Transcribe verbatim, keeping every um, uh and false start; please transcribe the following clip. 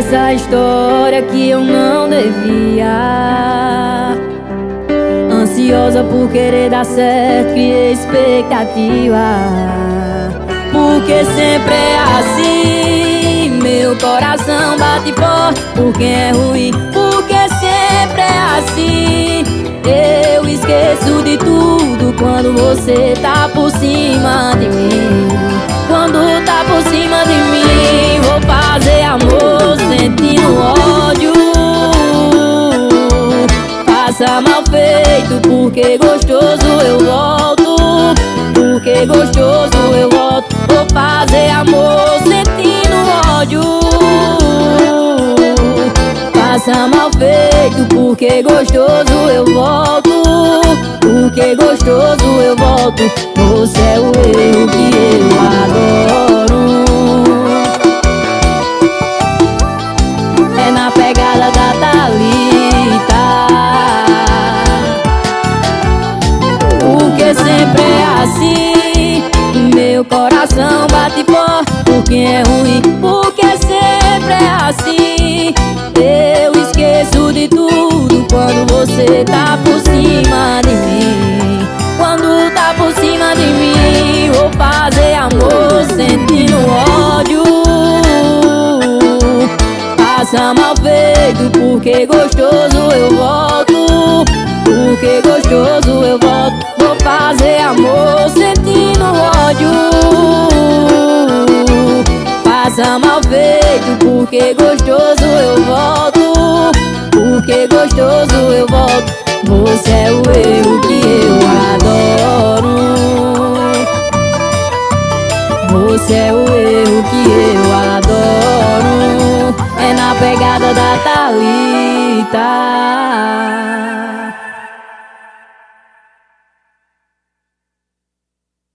nessa história que eu não devia. Ansiosa por querer dar certo, criei expectativa. Porque sempre é assim, meu coração bate forte por quem é ruim. Porque sempre é assim, eu esqueço de tudo quando você tá por cima de mim. Quando tá por cima de mim, vou fazer amor sentindo ódio. Faça mal feito, porque gostoso eu volto. Porque gostoso eu volto. Vou fazer amor sentindo ódio. Faça mal feito, porque gostoso eu volto. Porque gostoso eu volto. Você é o erro que eu adoro. É na pegada da Thalita. Porque sempre é assim, meu coração bate forte por quem é ruim. Porque sempre é assim, eu esqueço de tudo quando você tá por cima de mim. Quando tá por cima de mim, vou fazer amor sentindo ódio. Faça mal feito, porque gostoso eu volto. Porque gostoso eu volto. Vou fazer amor sentindo ódio. Faça mal feito, porque gostoso eu volto. Porque gostoso eu volto. Você é o erro que eu adoro. Você é o erro que eu adoro. É na pegada da Thalita.